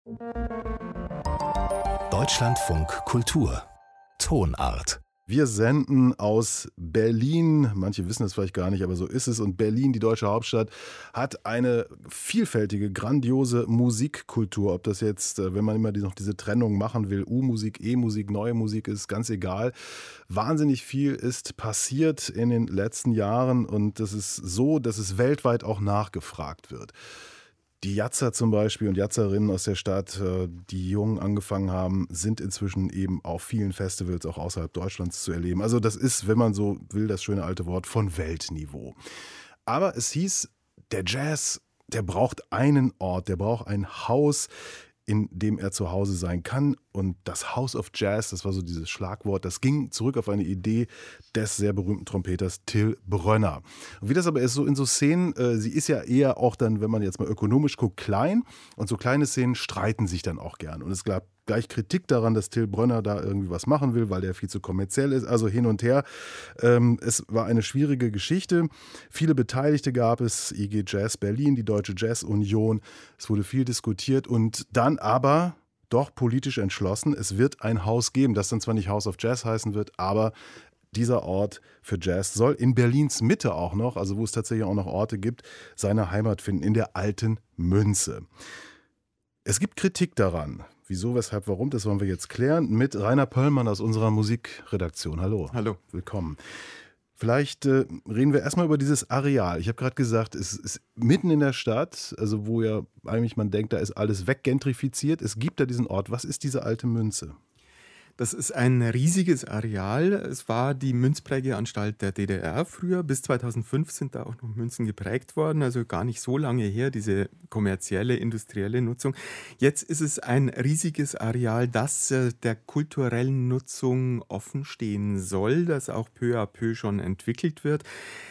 Deutschlandfunk Kultur Tonart. Wir senden aus Berlin. Manche wissen es vielleicht gar nicht, aber so ist es. Und Berlin, die deutsche Hauptstadt, hat eine vielfältige, grandiose Musikkultur. Ob das jetzt, wenn man immer noch diese Trennung machen will, U-Musik, E-Musik, neue Musik, ist ganz egal. Wahnsinnig viel ist passiert in den letzten Jahren und das ist so, dass es weltweit auch nachgefragt wird. Die Jazzer zum Beispiel und Jazzerinnen aus der Stadt, die jung angefangen haben, sind inzwischen eben auf vielen Festivals auch außerhalb Deutschlands zu erleben. Also das ist, wenn man so will, das schöne alte Wort von Weltniveau. Aber es hieß, der Jazz, der braucht einen Ort, der braucht ein Haus, in dem er zu Hause sein kann. Und das House of Jazz, das war so dieses Schlagwort, das ging zurück auf eine Idee des sehr berühmten Trompeters Till Brönner. Und wie das aber ist, so in so Szenen, sie ist ja eher auch dann, wenn man jetzt mal ökonomisch guckt, klein. Und so kleine Szenen streiten sich dann auch gern. Und es gab gleich Kritik daran, dass Till Brönner da irgendwie was machen will, weil der viel zu kommerziell ist. Also hin und her. Es war eine schwierige Geschichte. Viele Beteiligte gab es, IG Jazz Berlin, die Deutsche Jazz Union. Es wurde viel diskutiert und dann aber doch politisch entschlossen, es wird ein Haus geben, das dann zwar nicht House of Jazz heißen wird, aber dieser Ort für Jazz soll in Berlins Mitte auch noch, also wo es tatsächlich auch noch Orte gibt, seine Heimat finden, in der Alten Münze. Es gibt Kritik daran. Wieso, weshalb, warum, das wollen wir jetzt klären mit Rainer Pöllmann aus unserer Musikredaktion. Hallo. Hallo. Willkommen. Vielleicht reden wir erstmal über dieses Areal. Ich habe gerade gesagt, es ist mitten in der Stadt, also wo ja eigentlich man denkt, da ist alles weggentrifiziert. Es gibt da diesen Ort. Was ist diese Alte Münze? Das ist ein riesiges Areal. Es war die Münzprägeanstalt der DDR früher. Bis 2005 sind da auch noch Münzen geprägt worden, also gar nicht so lange her, diese kommerzielle, industrielle Nutzung. Jetzt ist es ein riesiges Areal, das der kulturellen Nutzung offen stehen soll, das auch peu à peu schon entwickelt wird.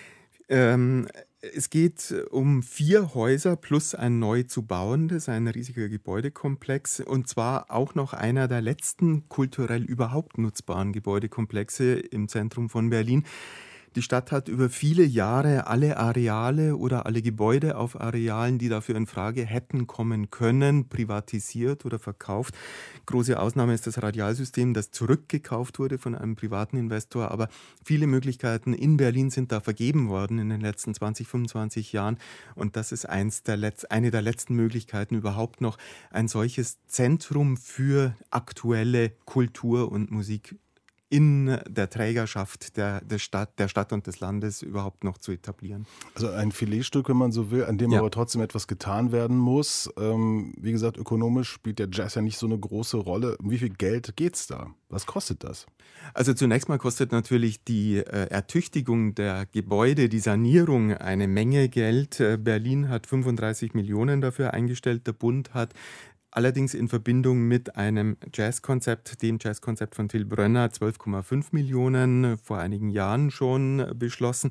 Es geht um 4 Häuser plus ein neu zu bauendes, ein riesiger Gebäudekomplex und zwar auch noch einer der letzten kulturell überhaupt nutzbaren Gebäudekomplexe im Zentrum von Berlin. Die Stadt hat über viele Jahre alle Areale oder alle Gebäude auf Arealen, die dafür in Frage hätten kommen können, privatisiert oder verkauft. Große Ausnahme ist das Radialsystem, das zurückgekauft wurde von einem privaten Investor. Aber viele Möglichkeiten in Berlin sind da vergeben worden in den letzten 20, 25 Jahren. Und das ist eine der letzten Möglichkeiten, überhaupt noch ein solches Zentrum für aktuelle Kultur und Musik in der Trägerschaft der Stadt und des Landes überhaupt noch zu etablieren. Also ein Filetstück, wenn man so will, an dem aber trotzdem etwas getan werden muss. Wie gesagt, ökonomisch spielt der Jazz ja nicht so eine große Rolle. Um wie viel Geld geht's da? Was kostet das? Also zunächst mal kostet natürlich die Ertüchtigung der Gebäude, die Sanierung eine Menge Geld. Berlin hat 35 Millionen dafür eingestellt, der Bund hat allerdings in Verbindung mit einem Jazzkonzept, dem Jazzkonzept von Till Brönner, 12,5 Millionen vor einigen Jahren schon beschlossen.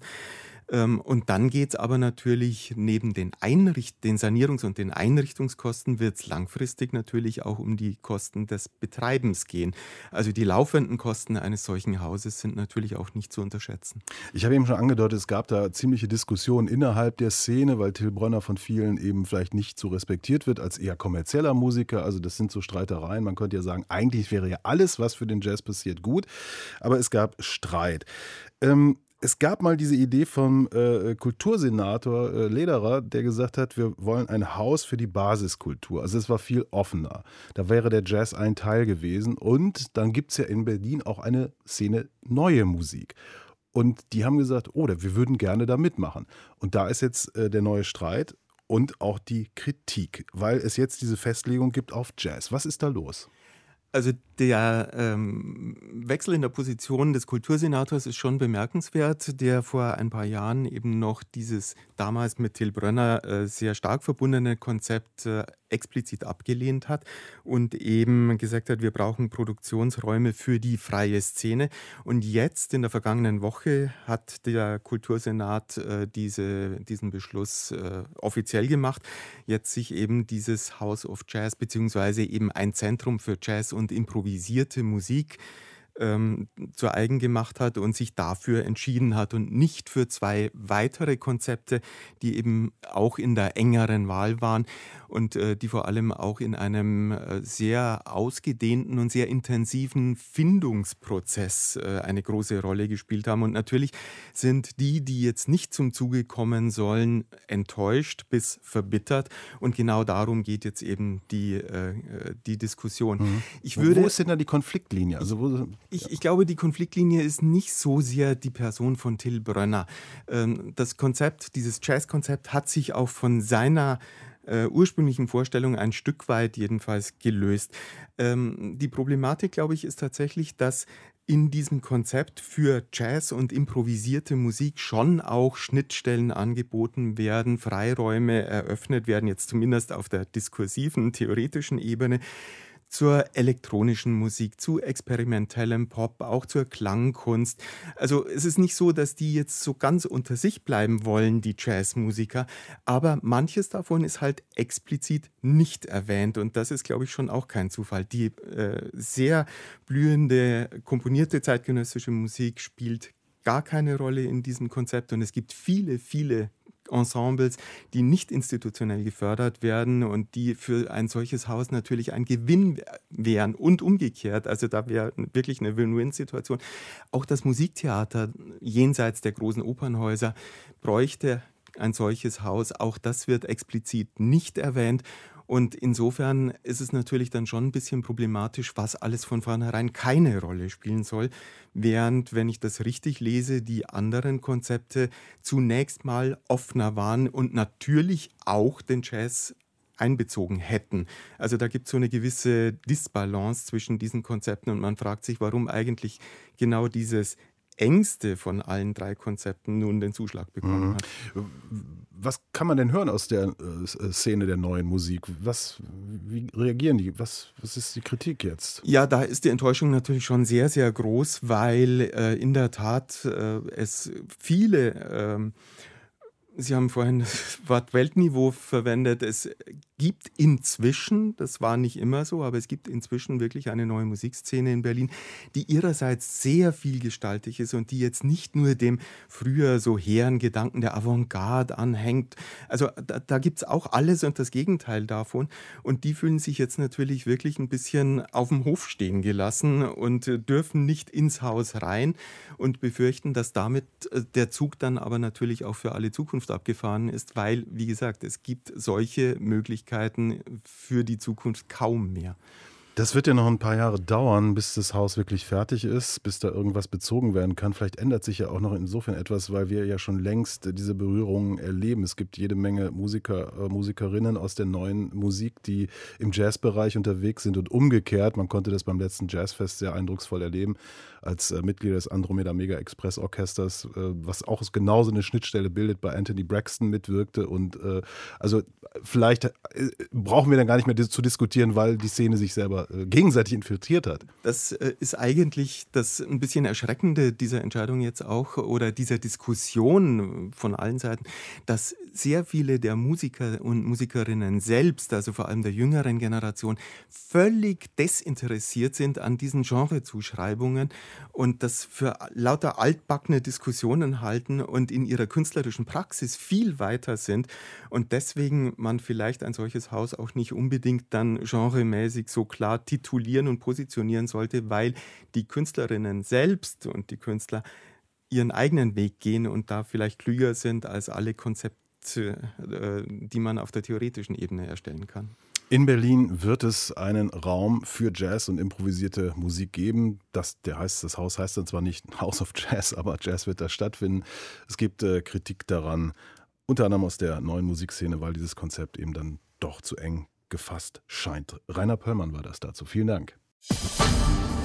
Und dann geht es aber natürlich neben den Sanierungs- und den Einrichtungskosten wird es langfristig natürlich auch um die Kosten des Betreibens gehen. Also die laufenden Kosten eines solchen Hauses sind natürlich auch nicht zu unterschätzen. Ich habe eben schon angedeutet, es gab da ziemliche Diskussionen innerhalb der Szene, weil Till Brönner von vielen eben vielleicht nicht so respektiert wird als eher kommerzieller Musiker. Also das sind so Streitereien. Man könnte ja sagen, eigentlich wäre ja alles, was für den Jazz passiert, gut. Aber es gab Streit. Es gab mal diese Idee vom Kultursenator Lederer, der gesagt hat, wir wollen ein Haus für die Basiskultur. Also es war viel offener. Da wäre der Jazz ein Teil gewesen. Und dann gibt es ja in Berlin auch eine Szene neue Musik. Und die haben gesagt, oh, wir würden gerne da mitmachen. Und da ist jetzt der neue Streit und auch die Kritik, weil es jetzt diese Festlegung gibt auf Jazz. Was ist da los? Also der Wechsel in der Position des Kultursenators ist schon bemerkenswert, der vor ein paar Jahren eben noch dieses damals mit Till Brönner sehr stark verbundene Konzept explizit abgelehnt hat und eben gesagt hat, wir brauchen Produktionsräume für die freie Szene. Und jetzt in der vergangenen Woche hat der Kultursenat diesen Beschluss offiziell gemacht, jetzt sich eben dieses House of Jazz beziehungsweise eben ein Zentrum für Jazz und improvisierte Musik zu eigen gemacht hat und sich dafür entschieden hat und nicht für 2 weitere Konzepte, die eben auch in der engeren Wahl waren und die vor allem auch in einem sehr ausgedehnten und sehr intensiven Findungsprozess eine große Rolle gespielt haben. Und natürlich sind die jetzt nicht zum Zuge kommen sollen, enttäuscht bis verbittert. Und genau darum geht jetzt eben die Diskussion. Wo ist denn da die Konfliktlinie? Also ich glaube, die Konfliktlinie ist nicht so sehr die Person von Till Brönner. Das Konzept, dieses Jazzkonzept hat sich auch von seiner ursprünglichen Vorstellung ein Stück weit jedenfalls gelöst. Die Problematik, glaube ich, ist tatsächlich, dass in diesem Konzept für Jazz und improvisierte Musik schon auch Schnittstellen angeboten werden, Freiräume eröffnet werden, jetzt zumindest auf der diskursiven, theoretischen Ebene, zur elektronischen Musik, zu experimentellem Pop, auch zur Klangkunst. Also es ist nicht so, dass die jetzt so ganz unter sich bleiben wollen, die Jazzmusiker, aber manches davon ist halt explizit nicht erwähnt und das ist, glaube ich, schon auch kein Zufall. Die sehr blühende, komponierte zeitgenössische Musik spielt gar keine Rolle in diesem Konzept und es gibt viele, viele Ensembles, die nicht institutionell gefördert werden und die für ein solches Haus natürlich ein Gewinn wären und umgekehrt. Also da wäre wirklich eine Win-Win-Situation. Auch das Musiktheater jenseits der großen Opernhäuser bräuchte ein solches Haus. Auch das wird explizit nicht erwähnt. Und insofern ist es natürlich dann schon ein bisschen problematisch, was alles von vornherein keine Rolle spielen soll, während, wenn ich das richtig lese, die anderen Konzepte zunächst mal offener waren und natürlich auch den Jazz einbezogen hätten. Also da gibt es so eine gewisse Disbalance zwischen diesen Konzepten und man fragt sich, warum eigentlich genau dieses Ängste von allen 3 Konzepten nun den Zuschlag bekommen hat. Was kann man denn hören aus der Szene der neuen Musik? Wie reagieren die? Was ist die Kritik jetzt? Ja, da ist die Enttäuschung natürlich schon sehr, sehr groß, weil in der Tat es viele Sie haben vorhin das Wort Weltniveau verwendet. Es gibt inzwischen, das war nicht immer so, aber es gibt inzwischen wirklich eine neue Musikszene in Berlin, die ihrerseits sehr vielgestaltig ist und die jetzt nicht nur dem früher so hehren Gedanken der Avantgarde anhängt. Also da gibt es auch alles und das Gegenteil davon. Und die fühlen sich jetzt natürlich wirklich ein bisschen auf dem Hof stehen gelassen und dürfen nicht ins Haus rein und befürchten, dass damit der Zug dann aber natürlich auch für alle Zukunft abgefahren ist, weil, wie gesagt, es gibt solche Möglichkeiten für die Zukunft kaum mehr. Das wird ja noch ein paar Jahre dauern, bis das Haus wirklich fertig ist, bis da irgendwas bezogen werden kann. Vielleicht ändert sich ja auch noch insofern etwas, weil wir ja schon längst diese Berührungen erleben. Es gibt jede Menge Musiker, Musikerinnen aus der neuen Musik, die im Jazzbereich unterwegs sind und umgekehrt. Man konnte das beim letzten Jazzfest sehr eindrucksvoll erleben, als Mitglieder des Andromeda Mega Express Orchesters, was auch genauso eine Schnittstelle bildet, bei Anthony Braxton mitwirkte. Und also vielleicht brauchen wir dann gar nicht mehr zu diskutieren, weil die Szene sich selber gegenseitig infiltriert hat. Das ist eigentlich das ein bisschen Erschreckende dieser Entscheidung jetzt auch oder dieser Diskussion von allen Seiten, dass sehr viele der Musiker und Musikerinnen selbst, also vor allem der jüngeren Generation, völlig desinteressiert sind an diesen Genrezuschreibungen und das für lauter altbackene Diskussionen halten und in ihrer künstlerischen Praxis viel weiter sind und deswegen man vielleicht ein solches Haus auch nicht unbedingt dann genremäßig so klar titulieren und positionieren sollte, weil die Künstlerinnen selbst und die Künstler ihren eigenen Weg gehen und da vielleicht klüger sind als alle Konzepte, die man auf der theoretischen Ebene erstellen kann. In Berlin wird es einen Raum für Jazz und improvisierte Musik geben. Das Haus heißt dann zwar nicht House of Jazz, aber Jazz wird da stattfinden. Es gibt Kritik daran, unter anderem aus der neuen Musikszene, weil dieses Konzept eben dann doch zu eng gefasst scheint. Rainer Pöllmann war das dazu. Vielen Dank.